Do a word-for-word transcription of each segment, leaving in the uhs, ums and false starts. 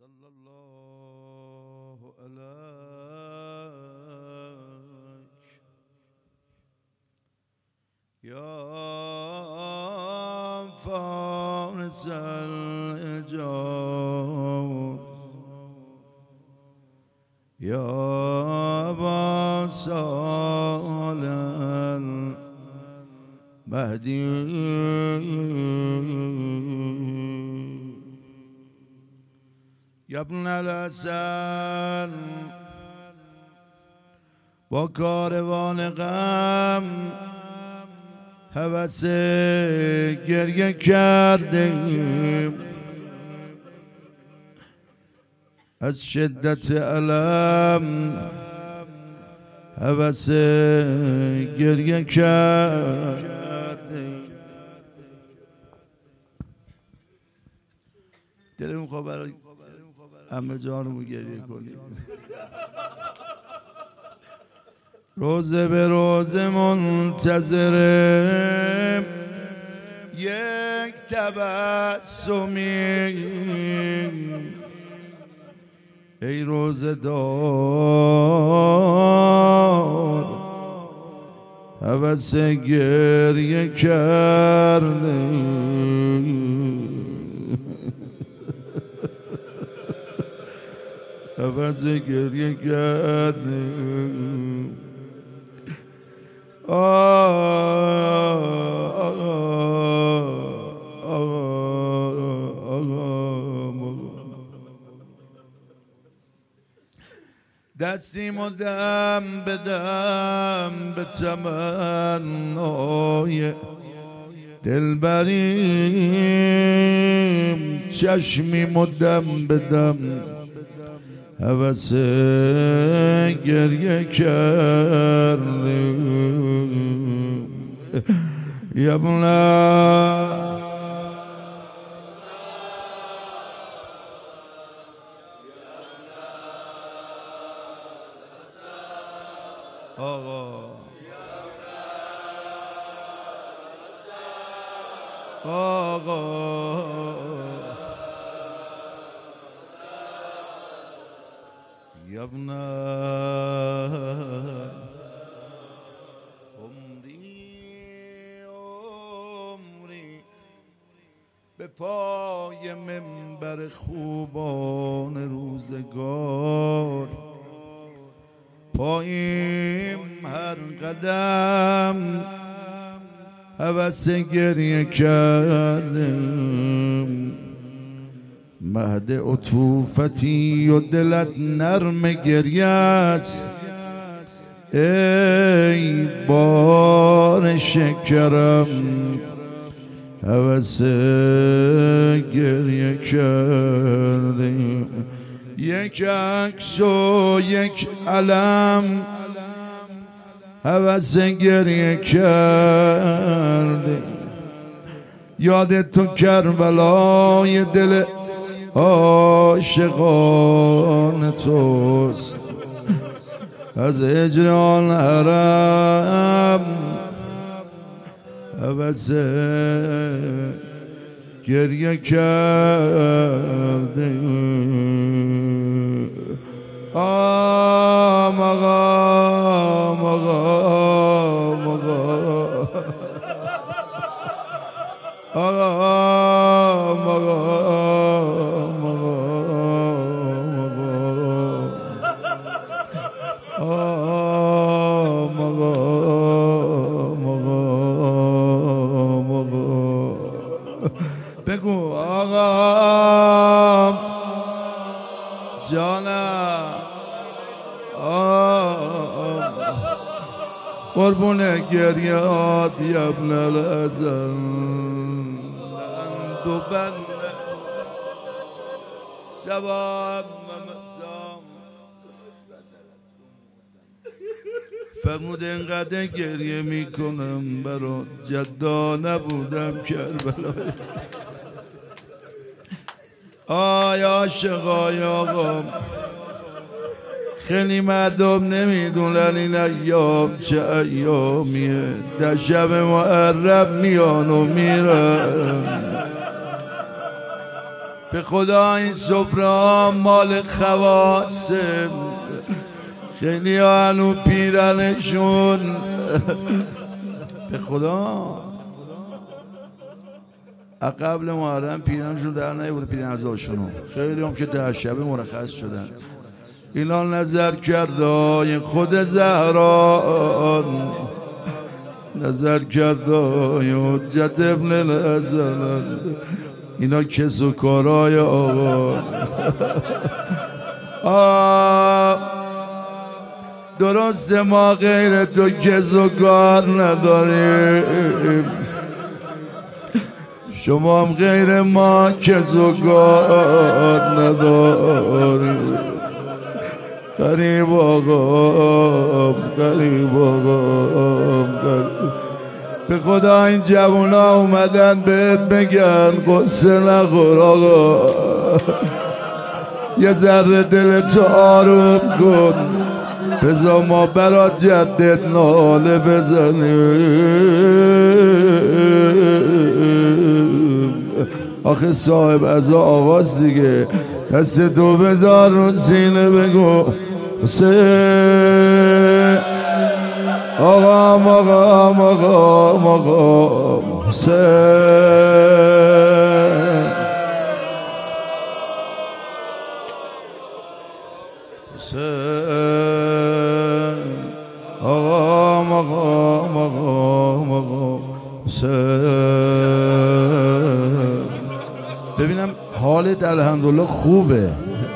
صلى الله عليك يا فارس الإجاب يا أبا صالح المهدي يا ابن الحسن با کاروان غم هوس گریه کردیم از شدت علم هوس گریه کردیم. دلم خواه برای همه جانمو گریه کنیم. روزه به روزه منتظرم یک تبسمی ای روزه دار هوس گریه کرده هوس گریه کرده دستیمو دم بدم به تمنای دلبریم چشمیمو دم بدم هوس گریه کردیم. یا ابن آقا آقا یا ابن عمری عمری به پای منبر خوبان روزگار پاییم هر قدم هوس گریه کردم مهد عطوفتی و دلت نرم گریه است ای بار شکرم هوس گریه کردم. یک عکس و یک علم هوس گریه کرده یاد تو کربلای دل عاشقان توست از هجران حرم هوس گریه کرده آم آقا آقا بگو آقا جانم قربون گریات یا ابن الحسن دو بنده سباب فرمود اینقدر گریه میکنم برا جدا نبودم کربلا آی عاشقای آقام خیلی مردم نمیدونن این ایام چه ایامیه در شب محرم میان و میرن به خدا این سفره مال خواسته، خیلی هنو پیرنشون به خدا قبل محرم پیرنشون در نیبوده، پیرن ازاشونو خیلی هم که ده شبه مرخص شدن. اینا نظر کرده خود زهرا، نظر کرده حجت ابن الحسن، اینا کس و کارای آقا. درست ما غیر تو کس و کار نداریم، شما هم غیر ما کس و کار نداریم. قریب آقام، قریب آقام، به خدا این جوونا اومدن بهت بگن قصه نخور آقا، یه ذره دلتو آروم کن، بذار ما برات جدت ناله بزنیم. آخه صاحب از آواز دیگه، دست تو بذار رو سینه بگو حسین آقام، آقام، آقام، آقام حسین، حسین آقام، آقام، آقام، آقام حسین. ببینم حالت الحمدلله خوبه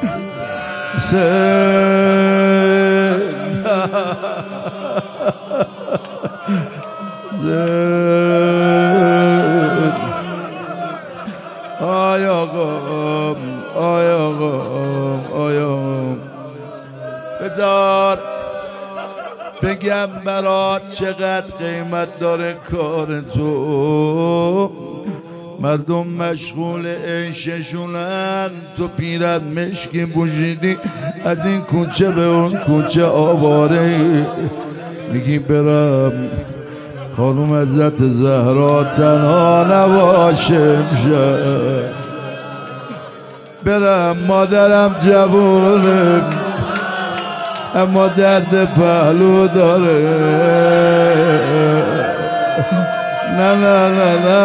حسین. حسین آی آقام، آی آقام، آی آقام، بذار بگم برات چقدر قیمت داره کار تو. مردم مشغول عیششونن، تو پیرت مشکی پوشیدی از این کوچه به اون کوچه آواره، میگی برم خانوم حضرت زهرا تنها نباشه، برم مادرم جوونه اما درد پهلو داره. نه نه نه نه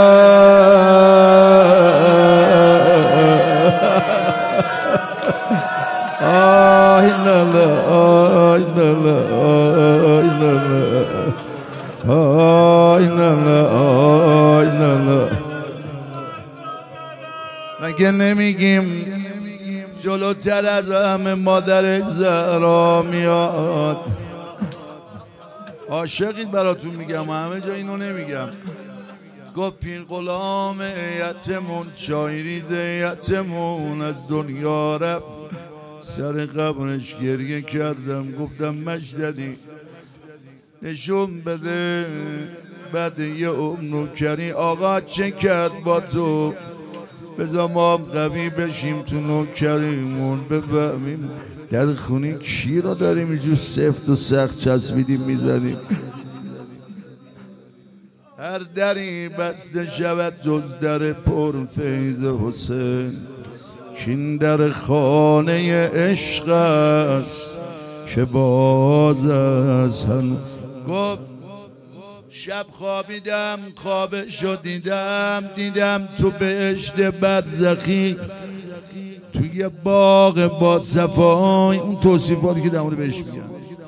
آی نه نه آی نه نه آی نه نه آی نه نه آی نه نه. مگه نمیگیم جلوتر از همه مادر زهرا میاد؟ عاشقید براتون میگم، همه جا اینو نمیگم. گفت پیر غلام ایتمون چایریز ایتمون از دنیا رفت، سر قبرش گریه کردم، گفتم مجددی نشون بده بعد یه عمر نوکری آقا چه کرد با تو، بذار ما هم قوی بشیم تو نوکریمون، بفهمیم در خونه کی رو داریم اینجور سفت و سخت چسبیدیم میزنیم. هر دری بسته شود جز در پر فیض حسین، کین در خانه عشق است که باز از هم. گفت شب خوابیدم خوابشو دیدم، دیدم تو بهشت برزخی، توی باغ با صفای، اون توصیفاتی که در مورد بهش میگن.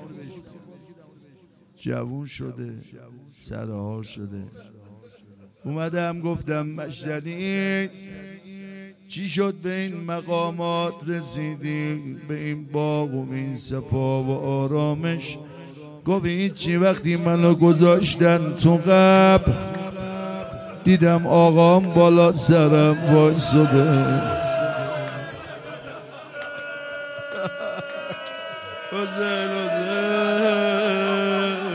جوون شده، سرحال شده. اومدم گفتم مشتری چی شد به این مقامات رسیدی، به این باغ و این صفا و آرامش؟ گفت هیچی، وقتی منو گذاشتن تو قبر دیدم آقام بالا سرم وایساده. حسین حسین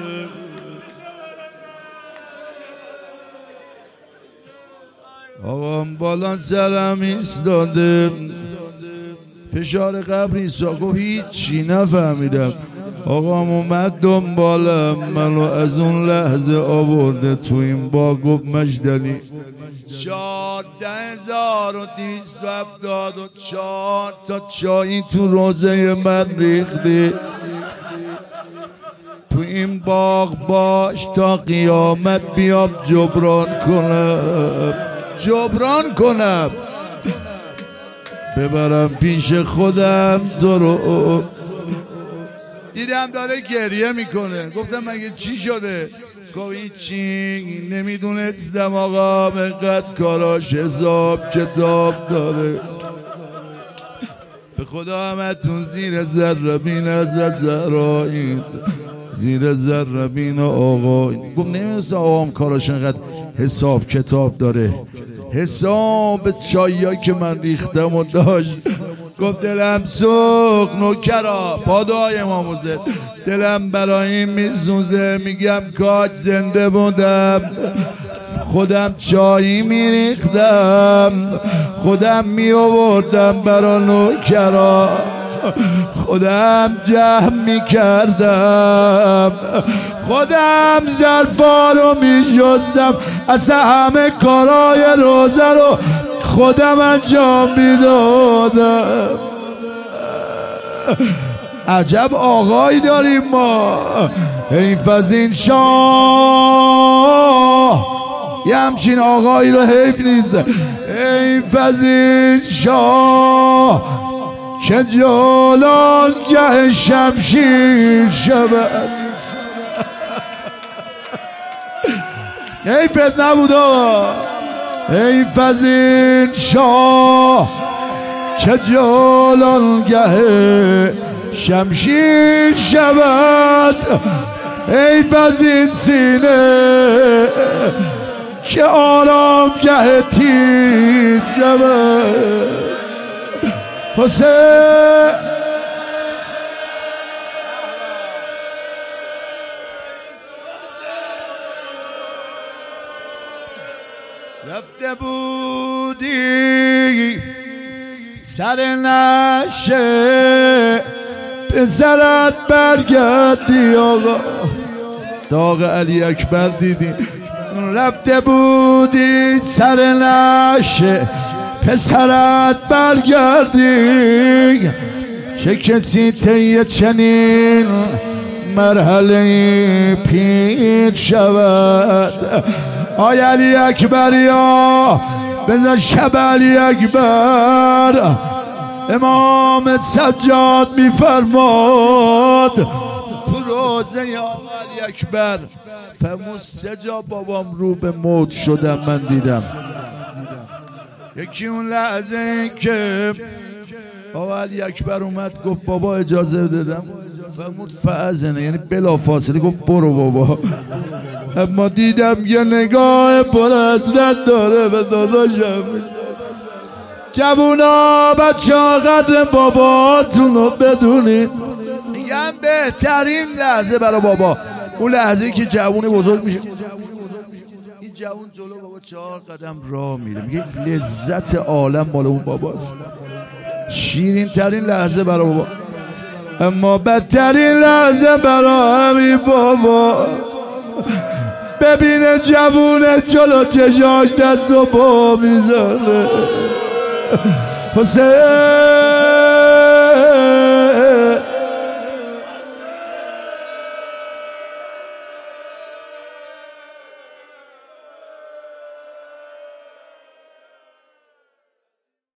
آقام بالا سرم ایستاده، فشار قبر ایسا. گفت هیچی نفهمیدم. آقام اومد دنبالم، منو از اون لحظه آورده تو این باغ. گفت مجدلی چهارده هزار و دویست و هفتاد و چهار تا چایی تو روزه من ریختی. تو این باغ باش تا قیامت بیام جبران کنم، جبران کنم، ببرم پیش خودم تو رو. دیدم داره گریه میکنه، گفتم مگه چی شده؟ گویی چی نمیدونستم آقا اینقدر کاراش حساب کتاب داره. به خدا همتون زیر ذره بین از زرایید، زیر ذره بین آقا. گفت نمیدونستم آقام کاراش اینقدر حساب کتاب داره. حساب چایی که من ریختم و داشت. گفت دلم سوخت نوکرا پادای امام حسین، دلم برای این میسوزه، میگم کاش زنده بودم خودم چایی میریختم، خودم میآوردم برا نوکرا، خودم جمع میکردم، خودم ظرفا رو میشستم، اصلا همه کارای روزه رو خودم انجام میدادم. عجب آقایی داریم ما، این فزین شاه، یه همچین آقایی رو حیف نیست. این فزین شاه که جلالگه شمشیر شود. حیفت نبود آقا. ای فزین شاه که جلالگه شمشیر شود، ای فزین سینه که آرامگه تیر شود. حسین رفته بودی سر نشه پسرت برگردی آقا. داغ علی اکبر دیدی. رفته بودی سر نشه پسرت برگردی، چه کسی طی چنین مرحله پیر شود. آی علی اکبر یا بذار شب علی اکبر امام سجاد میفرماد تو روزه یا علی اکبر فرمود سه جا بابام رو به موت شدم من دیدم. یکی اون لحظه که آقا علی اکبر اومد گفت بابا اجازه دادم، فرمود فأذن، یعنی بلا فاصله گفت برو بابا. اما دیدم یه نگاه پر حسرت داره به داداشم. جوونا بچه ها قدر باباتون رو بدونید. میگم بهترین لحظه برای بابا اون لحظه که جوون بزرگ میشه. این جوون جلو بابا چهار قدم راه میره، میگه لذت عالم مال اون باباست. شیرین ترین لحظه برای بابا. اما بدترین لحظه برای همین بابا ببینه جوونه جلو چشاش دست و پا میزنه. حسین